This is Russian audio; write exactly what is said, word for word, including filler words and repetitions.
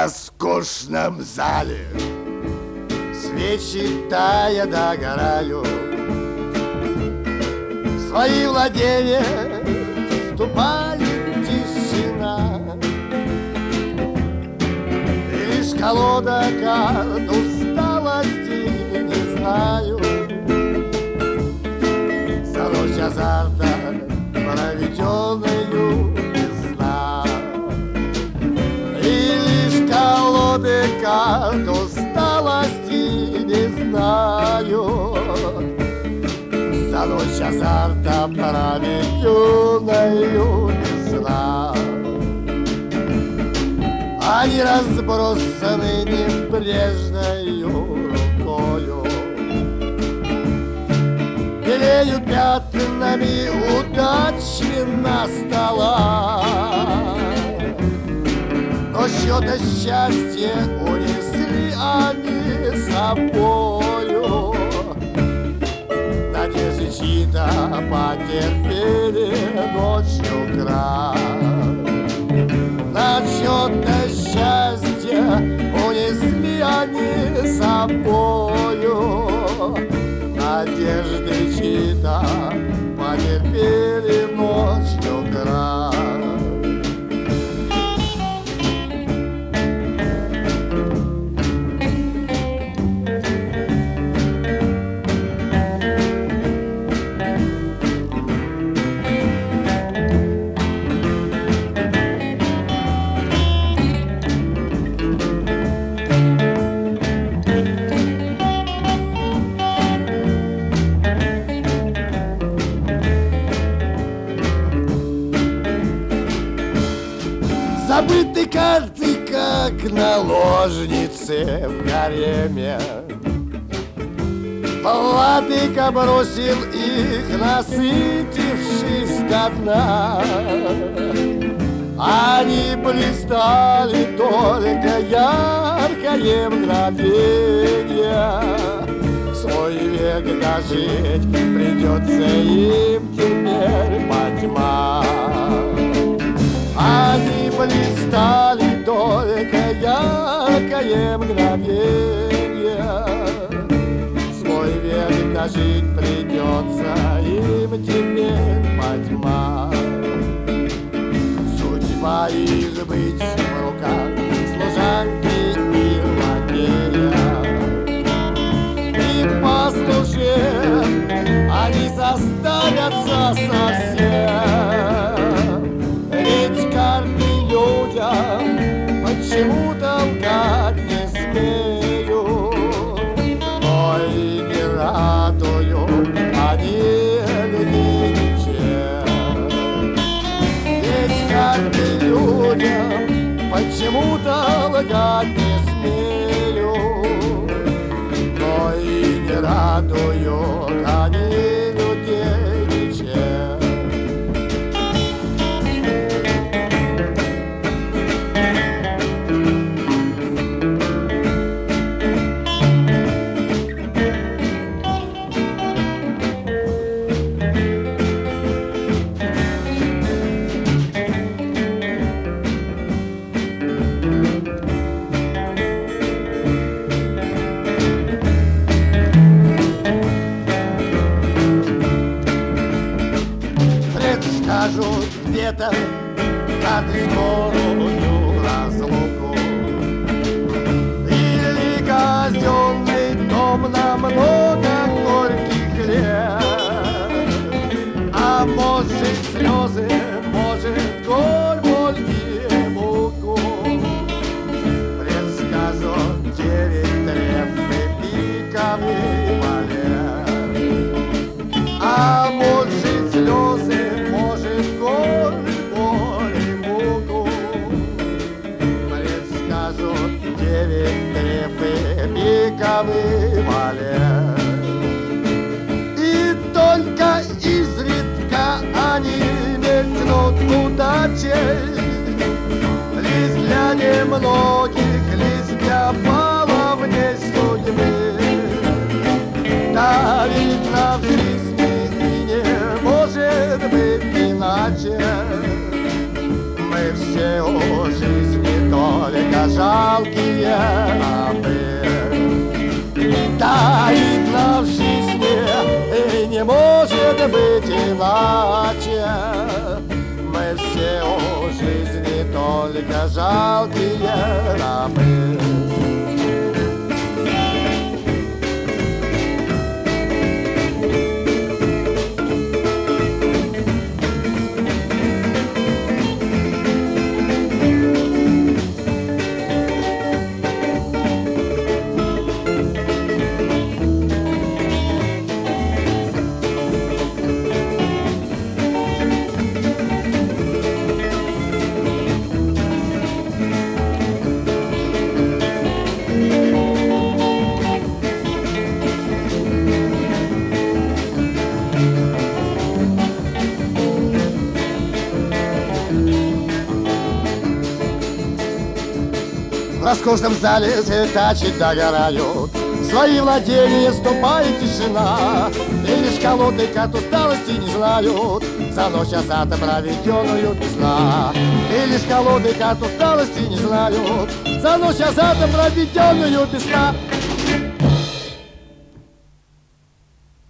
роскошном зале свечи тая догорают. В свои владения вступает тишина, и лишь колода карт усталости не знаю. За ночь азарта, проведенную без сна, и лишь колоды карт усталости не знаю. За ночь азарта, проведенную без сна, они разбросаны небрежною рукою, белеют пятнами удачи на столах. Но счета счастья унесли они с собою. Надежды чьи-то потерпели ночью крах. На счета счастья унесли они с собою. Надежды чьи-то потерпели ночью крах. Забыты карты, как наложницы в гареме. Владыка бросил их, насытившись до дна. Они блистали только яркое мгновенье. Свой век дожить придется им теперь по тьмам. Они блистали только яркое мгновенье. Свой век дожить придется им теперь по тьмам. Судьба их быть в руках служанки и лакея. И послужив, они заставятся совсем. Ведь карты людям почему-то лгать не смеют. Ой, не радуют они людей ничем. Ведь карты людям почему-то лгать не смеют. Ой, не радуют они людей ничем. Скажут где-то карты скорую разлуку, или казенный дом на много горьких лет. А может слезы, может горь, боль и муку. Предскажут девять треф и пиковый балет. А может слезы, горы, горе, муку. Предскажут девять треф и пиковый балет. И только изредка они мелькнут удачей, лишь для немногих, лишь для баловней судьбы. Да ведь на жизни и не может быть иначе. Мы все у жизни только жалкие рабы. Таинно в жизни и не может быть иначе. Мы все у жизни только жалкие рабы. В роскошном зале цветачи догорают, свои владения ступает тишина, и лишь колоды от усталости не знают за ночь азата проведенную без сна. И лишь колоды от усталости не знают за ночь азата проведенную без сна.